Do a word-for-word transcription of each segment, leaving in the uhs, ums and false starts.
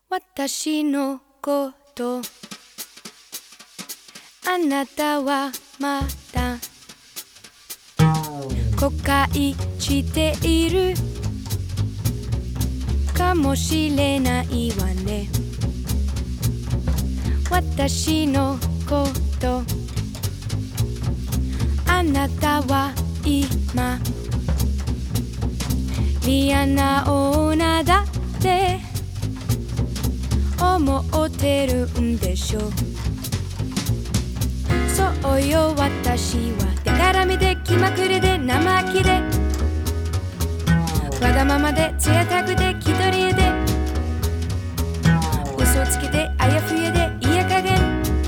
私のことあなたはまだ後悔しているかもしれないわね。私のことあなたは今嫌な女だって思ってるんでしょう。そうよ、私はでからみで気まぐれで生意気でわがままで贅沢で気取りで嘘つきであやふやでいや加減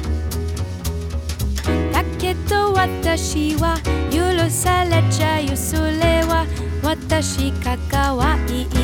だけど私は許されちゃう。それは私が可愛い